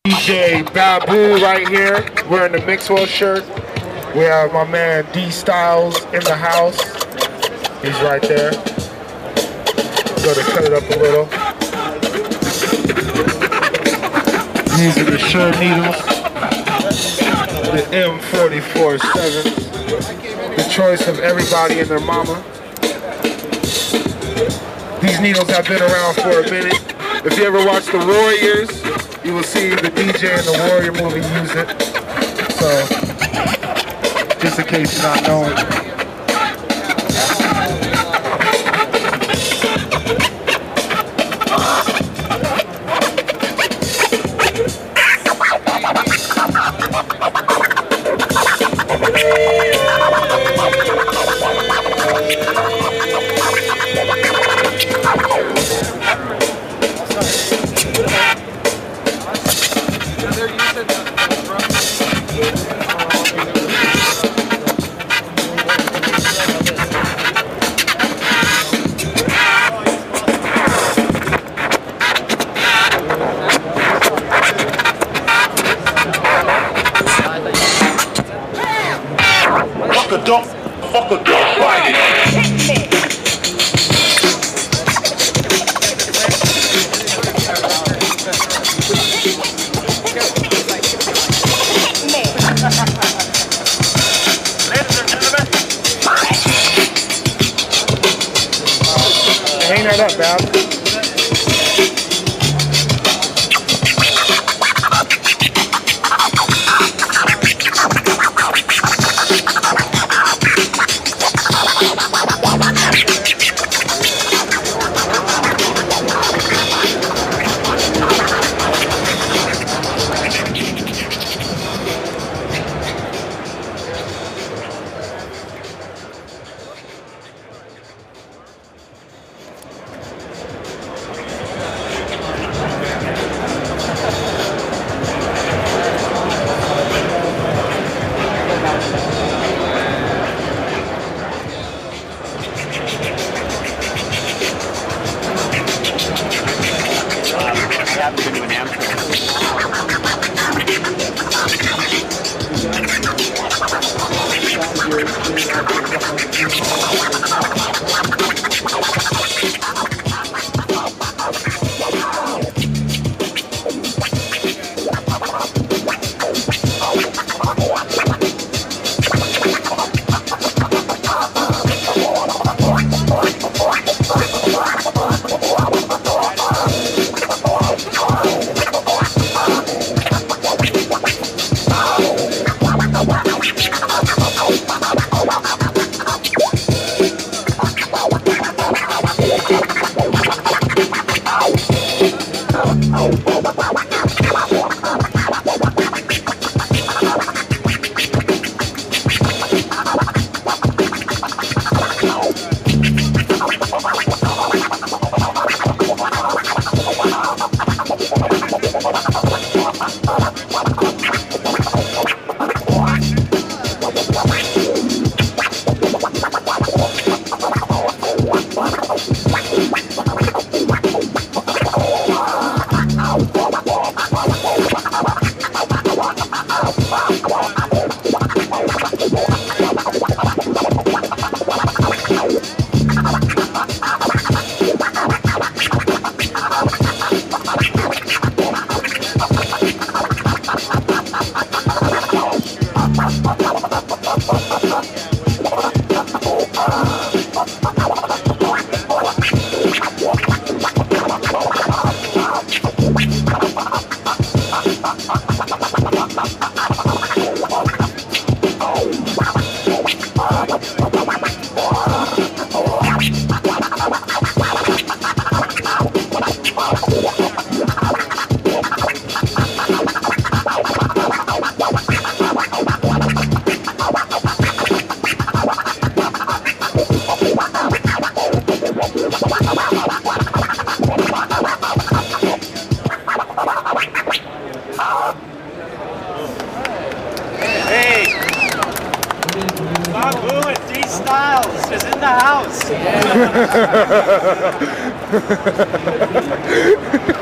DJ Babu right here, wearing the Mixwell shirt. We have my man D Styles in the house. He's right there. Go to cut it up a little. These are the Shure needles. The M44-7. The choice of everybody and their mama. These needles have been around for a minute. If you ever watch The Warriors, you will see the DJ in the Warrior movie use it. So, just in case you're not knowing. Fuck a dog, fight it. Ladies and gentlemen. Hang that up, Bob. Babu and D Styles is in the house.